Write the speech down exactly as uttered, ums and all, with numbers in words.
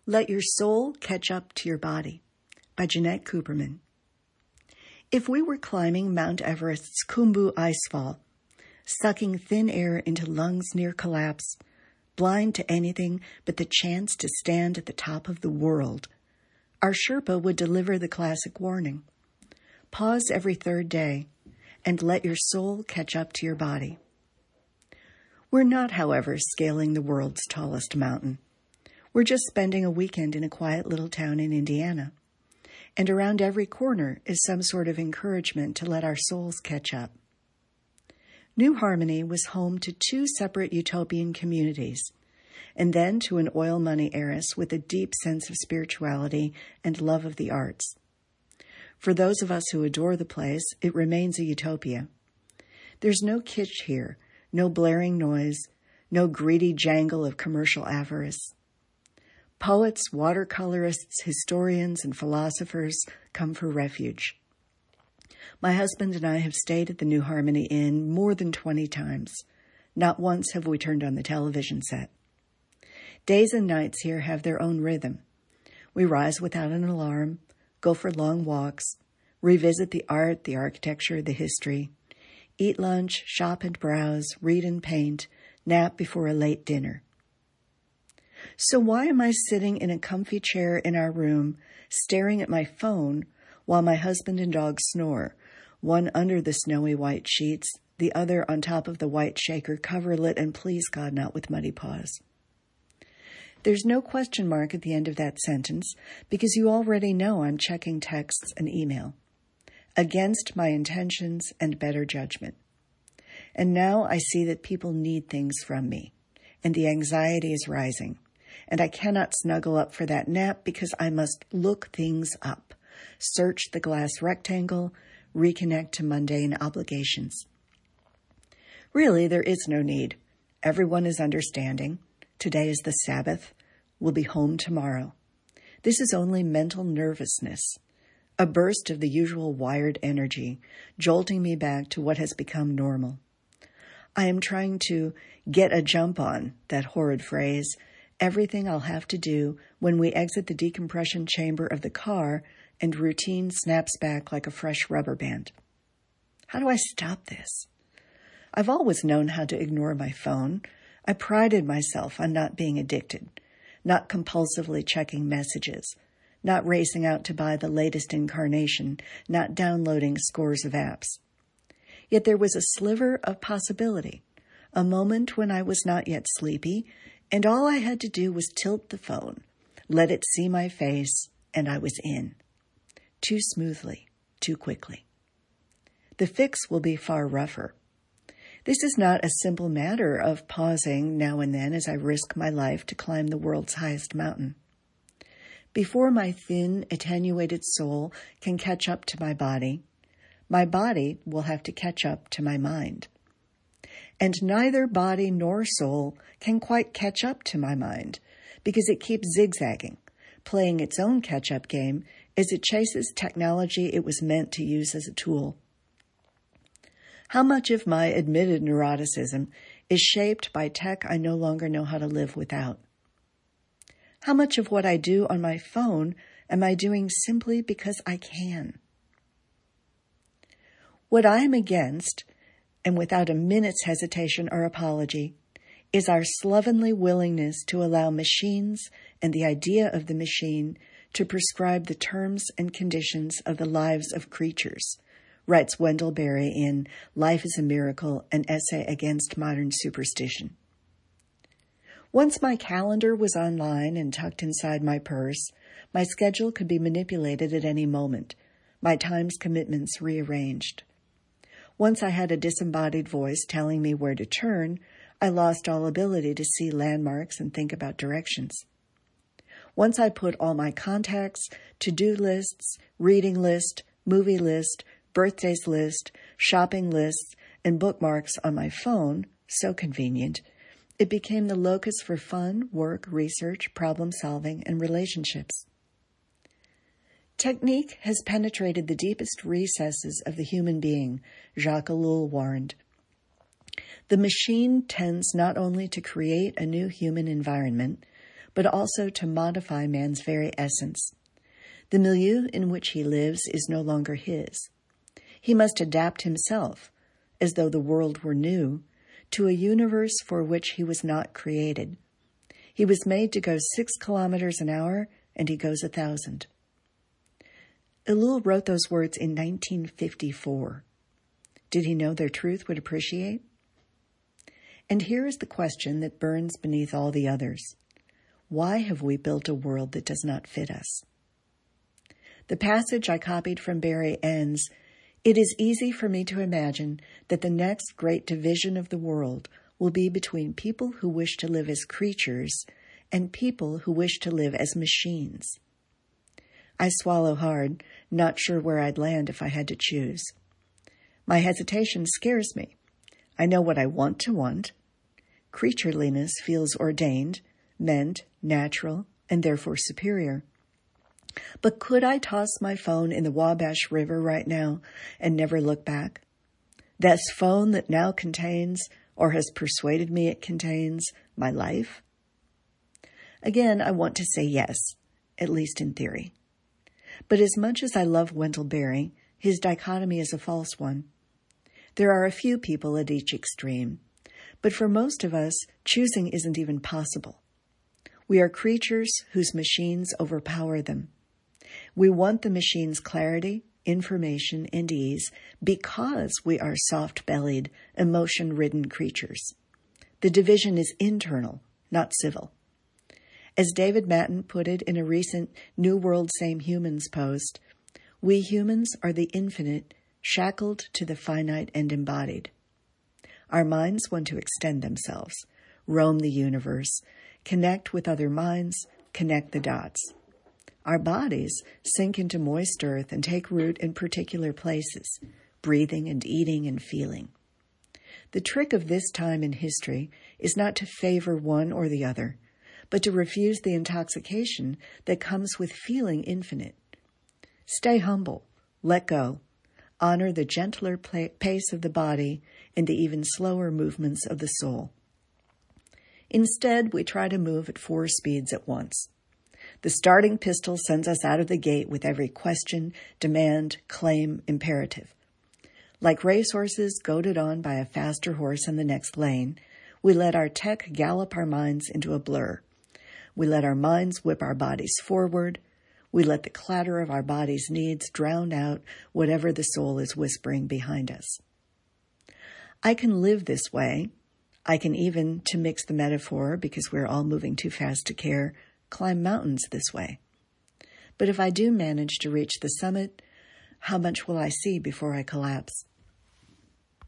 Let Your Soul Catch Up to Your Body by Jeanette Cooperman. If we were climbing Mount Everest's Khumbu icefall, sucking thin air into lungs near collapse, blind to anything but the chance to stand at the top of the world, our Sherpa would deliver the classic warning. Pause every third day and let your soul catch up to your body. We're not, however, scaling the world's tallest mountain. We're just spending a weekend in a quiet little town in Indiana. And around every corner is some sort of encouragement to let our souls catch up. New Harmony was home to two separate utopian communities, and then to an oil money heiress with a deep sense of spirituality and love of the arts. For those of us who adore the place, it remains a utopia. There's no kitsch here, no blaring noise, no greedy jangle of commercial avarice. Poets, watercolorists, historians, and philosophers come for refuge. My husband and I have stayed at the New Harmony Inn more than twenty times. Not once have we turned on the television set. Days and nights here have their own rhythm. We rise without an alarm, go for long walks, revisit the art, the architecture, the history, eat lunch, shop and browse, read and paint, nap before a late dinner. So why am I sitting in a comfy chair in our room, staring at my phone, while my husband and dog snore, one under the snowy white sheets, the other on top of the white shaker coverlet, and please God, not with muddy paws? There's no question mark at the end of that sentence, because you already know I'm checking texts and email, against my intentions and better judgment. And now I see that people need things from me, and the anxiety is rising. And I cannot snuggle up for that nap because I must look things up, search the glass rectangle, reconnect to mundane obligations. Really, there is no need. Everyone is understanding. Today is the Sabbath. We'll be home tomorrow. This is only mental nervousness, a burst of the usual wired energy, jolting me back to what has become normal. I am trying to get a jump on, that horrid phrase, everything I'll have to do when we exit the decompression chamber of the car and routine snaps back like a fresh rubber band. How do I stop this? I've always known how to ignore my phone. I prided myself on not being addicted, not compulsively checking messages, not racing out to buy the latest incarnation, not downloading scores of apps. Yet there was a sliver of possibility, a moment when I was not yet sleepy, and all I had to do was tilt the phone, let it see my face, and I was in. Too smoothly, too quickly. The fix will be far rougher. This is not a simple matter of pausing now and then as I risk my life to climb the world's highest mountain. Before my thin, attenuated soul can catch up to my body, my body will have to catch up to my mind. And neither body nor soul can quite catch up to my mind because it keeps zigzagging, playing its own catch-up game as it chases technology it was meant to use as a tool. How much of my admitted neuroticism is shaped by tech I no longer know how to live without? How much of what I do on my phone am I doing simply because I can? What I am against, and without a minute's hesitation or apology, is our slovenly willingness to allow machines and the idea of the machine to prescribe the terms and conditions of the lives of creatures, writes Wendell Berry in Life is a Miracle, an essay against modern superstition. Once my calendar was online and tucked inside my purse, my schedule could be manipulated at any moment, my time's commitments rearranged. Once I had a disembodied voice telling me where to turn, I lost all ability to see landmarks and think about directions. Once I put all my contacts, to-do lists, reading list, movie list, birthdays list, shopping lists, and bookmarks on my phone, so convenient, it became the locus for fun, work, research, problem-solving, and relationships. Technique has penetrated the deepest recesses of the human being, Jacques Ellul warned. The machine tends not only to create a new human environment, but also to modify man's very essence. The milieu in which he lives is no longer his. He must adapt himself, as though the world were new, to a universe for which he was not created. He was made to go six kilometers an hour, and he goes a thousand. Ellul wrote those words in nineteen fifty-four. Did he know their truth would appreciate? And here is the question that burns beneath all the others. Why have we built a world that does not fit us? The passage I copied from Barry ends, "It is easy for me to imagine that the next great division of the world will be between people who wish to live as creatures and people who wish to live as machines." I swallow hard, not sure where I'd land if I had to choose. My hesitation scares me. I know what I want to want. Creatureliness feels ordained, meant, natural, and therefore superior. But could I toss my phone in the Wabash River right now and never look back? This phone that now contains, or has persuaded me it contains, my life? Again, I want to say yes, at least in theory. But as much as I love Wendell Berry, his dichotomy is a false one. There are a few people at each extreme, but for most of us, choosing isn't even possible. We are creatures whose machines overpower them. We want the machine's clarity, information, and ease because we are soft-bellied, emotion-ridden creatures. The division is internal, not civil. As David Matten put it in a recent New World Same Humans post, we humans are the infinite, shackled to the finite and embodied. Our minds want to extend themselves, roam the universe, connect with other minds, connect the dots. Our bodies sink into moist earth and take root in particular places, breathing and eating and feeling. The trick of this time in history is not to favor one or the other, but to refuse the intoxication that comes with feeling infinite. Stay humble, let go, honor the gentler pace of the body and the even slower movements of the soul. Instead, we try to move at four speeds at once. The starting pistol sends us out of the gate with every question, demand, claim, imperative. Like racehorses goaded on by a faster horse in the next lane, we let our tech gallop our minds into a blur. We let our minds whip our bodies forward. We let the clatter of our body's needs drown out whatever the soul is whispering behind us. I can live this way. I can even, to mix the metaphor, because we're all moving too fast to care, climb mountains this way. But if I do manage to reach the summit, how much will I see before I collapse?